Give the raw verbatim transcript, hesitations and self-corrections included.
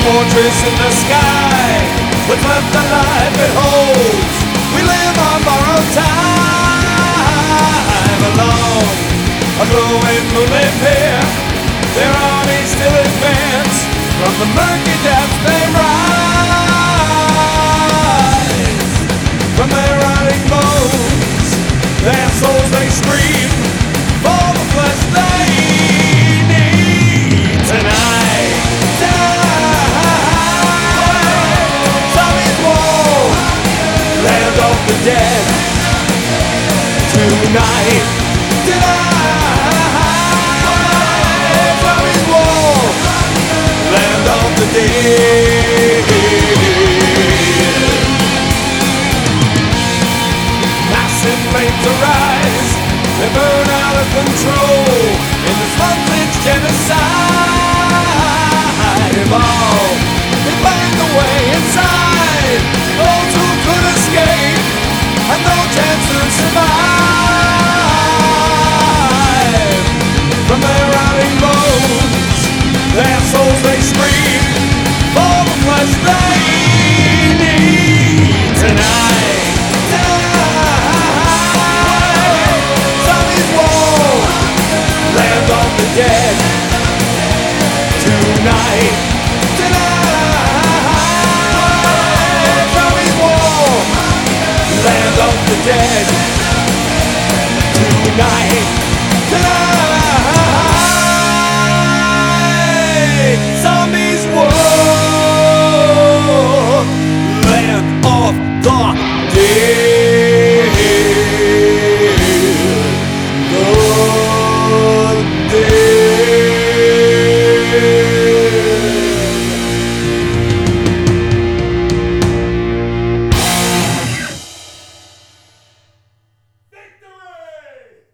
fortress in the sky, what's left of life it holds. We live on borrowed time. Along a glowing moonlit pier, their armies still advance. From the murky depths they rise. From their rotting bones, their souls they scream for the flesh they need tonight. Land of the dead. Tonight, tonight, Tommy's War, land of the dead. Massive flames arise, they burn out of control in this month's genocide. Evolve, they find the way inside. Those who could escape have no chance to survive. From their rotting bones, their souls they scream for the flesh they need tonight. Tonight, Tommy's War, land of the dead. Tonight, land of the dead. Tonight.